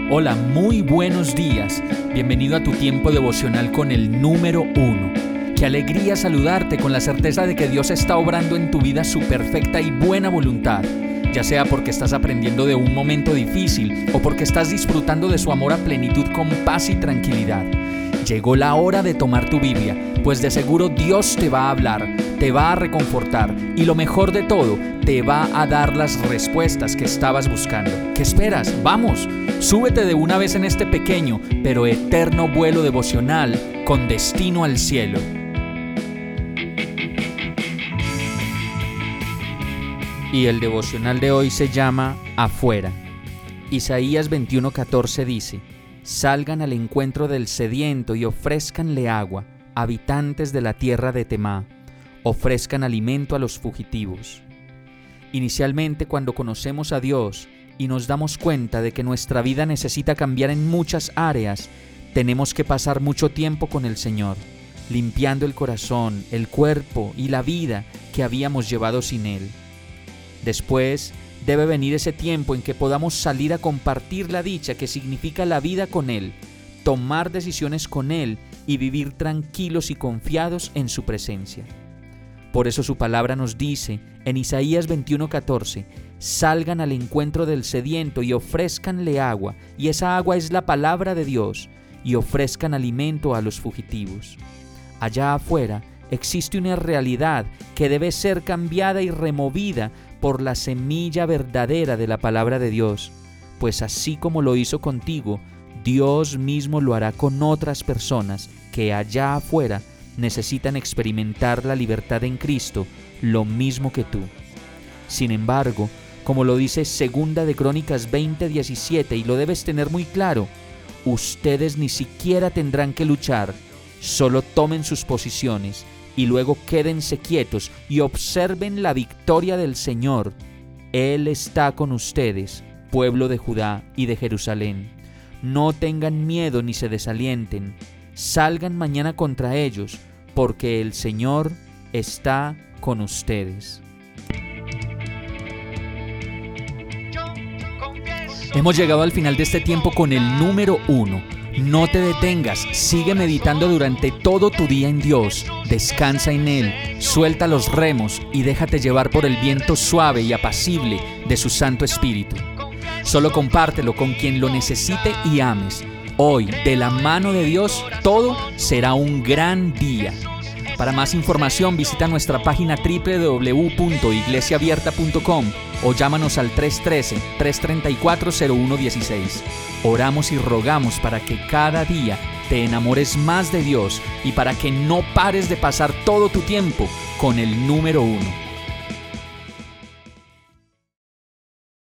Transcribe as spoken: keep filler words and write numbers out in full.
Hola, muy buenos días. Bienvenido a tu tiempo devocional con el número uno. Qué alegría saludarte con la certeza de que Dios está obrando en tu vida su perfecta y buena voluntad, ya sea porque estás aprendiendo de un momento difícil o porque estás disfrutando de su amor a plenitud con paz y tranquilidad. Llegó la hora de tomar tu Biblia, pues de seguro Dios te va a hablar, te va a reconfortar y lo mejor de todo, te va a dar las respuestas que estabas buscando. ¿Qué esperas? ¡Vamos! Súbete de una vez en este pequeño pero eterno vuelo devocional con destino al cielo. Y el devocional de hoy se llama Afuera. Isaías veintiuno catorce dice: Salgan al encuentro del sediento y ofrézcanle agua, habitantes de la tierra de Temá, ofrezcan alimento a los fugitivos. Inicialmente, cuando conocemos a Dios y nos damos cuenta de que nuestra vida necesita cambiar en muchas áreas, tenemos que pasar mucho tiempo con el Señor, limpiando el corazón, el cuerpo y la vida que habíamos llevado sin Él. Después, debe venir ese tiempo en que podamos salir a compartir la dicha que significa la vida con Él, tomar decisiones con Él y vivir tranquilos y confiados en su presencia. Por eso su palabra nos dice en Isaías veintiuno catorce: salgan al encuentro del sediento y ofrézcanle agua, y esa agua es la palabra de Dios, y ofrezcan alimento a los fugitivos. Allá afuera existe una realidad que debe ser cambiada y removida por la semilla verdadera de la palabra de Dios, pues así como lo hizo contigo, Dios mismo lo hará con otras personas que allá afuera necesitan experimentar la libertad en Cristo, lo mismo que tú. Sin embargo, como lo dice Segunda de Crónicas veinte diecisiete, y lo debes tener muy claro, ustedes ni siquiera tendrán que luchar, solo tomen sus posiciones y luego quédense quietos y observen la victoria del Señor. Él está con ustedes, pueblo de Judá y de Jerusalén. No tengan miedo ni se desalienten. Salgan mañana contra ellos, porque el Señor está con ustedes. Hemos llegado al final de este tiempo con el número uno. No te detengas, sigue meditando durante todo tu día en Dios, descansa en Él, suelta los remos y déjate llevar por el viento suave y apacible de su Santo Espíritu. Solo compártelo con quien lo necesite y ames. Hoy, de la mano de Dios, todo será un gran día. Para más información visita nuestra página doble u doble u doble u punto iglesia abierta punto com o llámanos al tres uno tres, tres tres cuatro, cero uno uno seis. Oramos y rogamos para que cada día te enamores más de Dios y para que no pares de pasar todo tu tiempo con el número uno.